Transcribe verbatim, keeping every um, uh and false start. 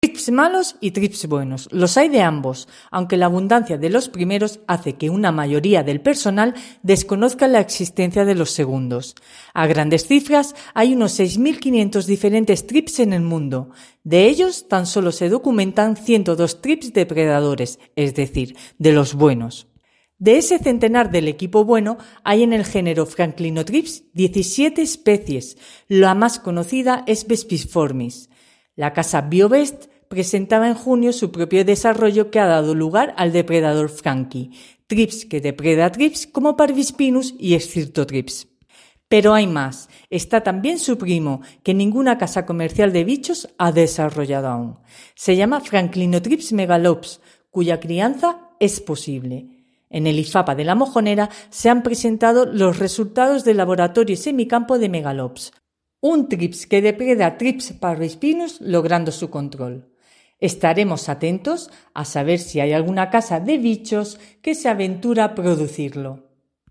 Trips malos y trips buenos. Los hay de ambos, aunque la abundancia de los primeros hace que una mayoría del personal desconozca la existencia de los segundos. A grandes cifras, hay unos seis mil quinientos diferentes trips en el mundo. De ellos, tan solo se documentan ciento dos trips depredadores, es decir, de los buenos. De ese centenar del equipo bueno, hay en el género Franklinothrips diecisiete especies. La más conocida es Vespiformis. La casa BioVest presentaba en junio su propio desarrollo que ha dado lugar al depredador Frankie, Thrips que depreda Thrips como Parvispinus y Scirtothrips. Pero hay más, está también su primo, que ninguna casa comercial de bichos ha desarrollado aún. Se llama Franklinothrips megalops, cuya crianza es posible. En el IFAPA de La Mojonera se han presentado los resultados del laboratorio semicampo de megalops, un Thrips que depreda Thrips parvispinus logrando su control. Estaremos atentos a saber si hay alguna casa de bichos que se aventura a producirlo.